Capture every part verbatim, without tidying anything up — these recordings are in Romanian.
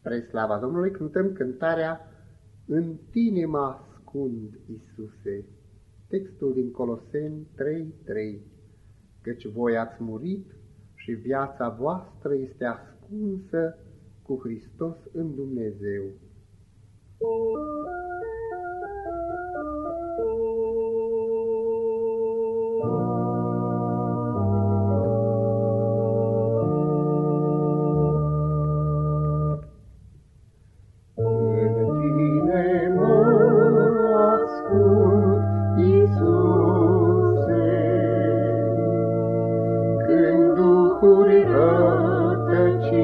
Spre slava Domnului cântăm cântarea În tine mă ascund, Iisuse. Textul din Coloseni trei trei. Căci voi ați murit și viața voastră este ascunsă cu Hristos în Dumnezeu. Duhuri rătăcite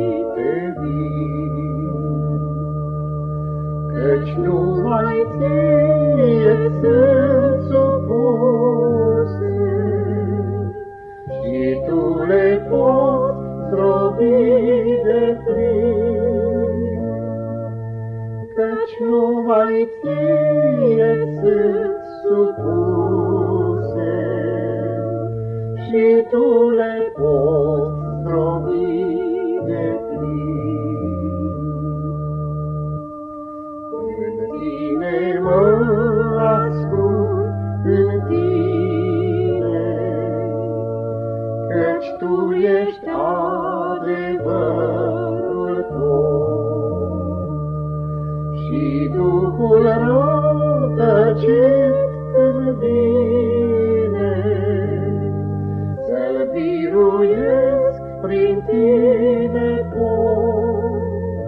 vin, căci numai ție sunt supuse, și tu le poți zdrobi de plin, căci numai ție sunt supuse, și tu le poți zdrobi de plin. În tine mă ascund, în tine, căci tu ești adevărul tot, și Duhul rătăcit când vine, să-l biruiesc prin tine pot,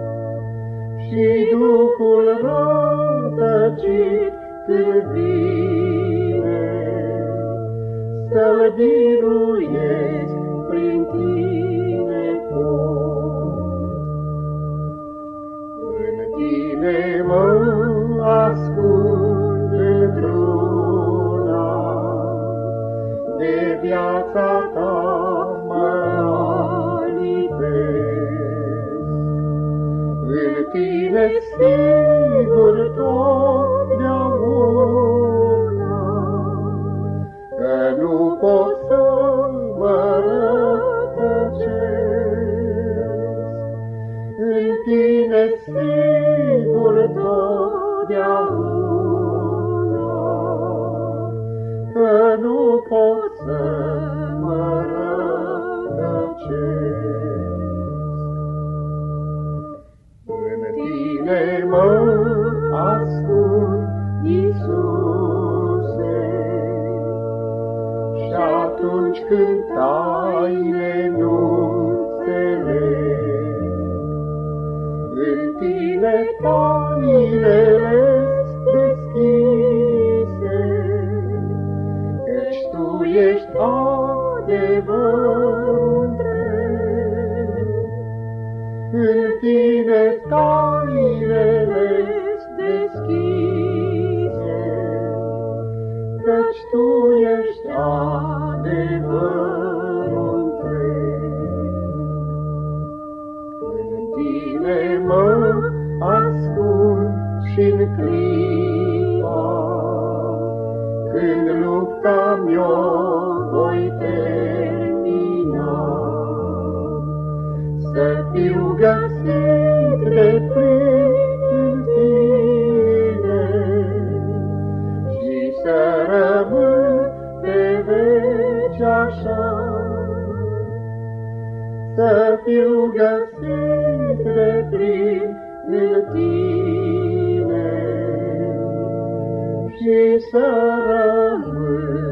și Duhul rătăcit când vine, să-l biruiesc prin tine pot. În tine mă ascund într-una, de viața ta mă lipesc. În tine sigur totdeauna, că nu pot să mă rătăcesc. În tine sigur totdeauna, că nu pot să mă rătăcesc. În tine mă ascund, Iisuse, și atunci când taine nu înțeleg, în tine tainele deschise, căci tu ești adevărul întreg. În tine tainele deschise, căci tu ești adevărul întreg. În tine mă ascund și-n clipa când lupta mi-o voi termina, să fiu găsit de plin în tine și să rămân pe veci așa. Să fiu găsit de plin în tine și să rămân